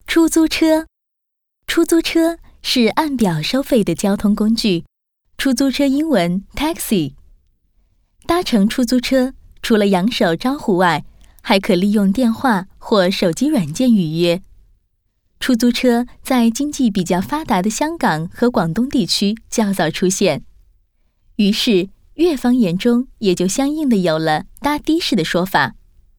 出租车，出租车是按表收费的交通工具。出租车英文 taxi。搭乘出租车，除了扬手招呼外，还可利用电话或手机软件预约。出租车在经济比较发达的香港和广东地区较早出现，于是粤方言中也就相应的有了搭的士的说法。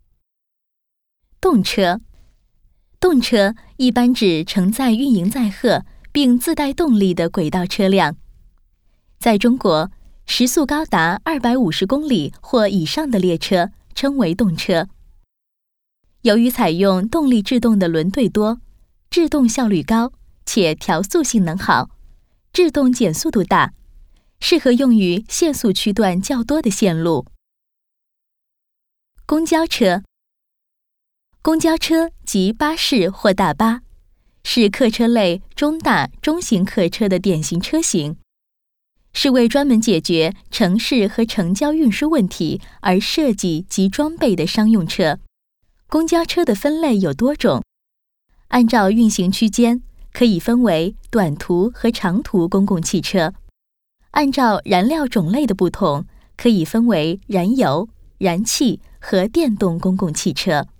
动车，动车一般指承载运营载荷并自带动力的轨道车辆。在中国，时速高达250公里或以上的列车称为动车。由于采用动力制动的轮队多，制动效率高，且调速性能好，制动减速度大，适合用于限速区段较多的线路。公交车，公交车即巴士或大巴，是客车类中大中型客车的典型车型，是为专门解决城市和城郊运输问题而设计及装备的商用车。公交车的分类有多种，按照运行区间可以分为短途和长途公共汽车，按照燃料种类的不同，可以分为燃油、燃气和电动公共汽车。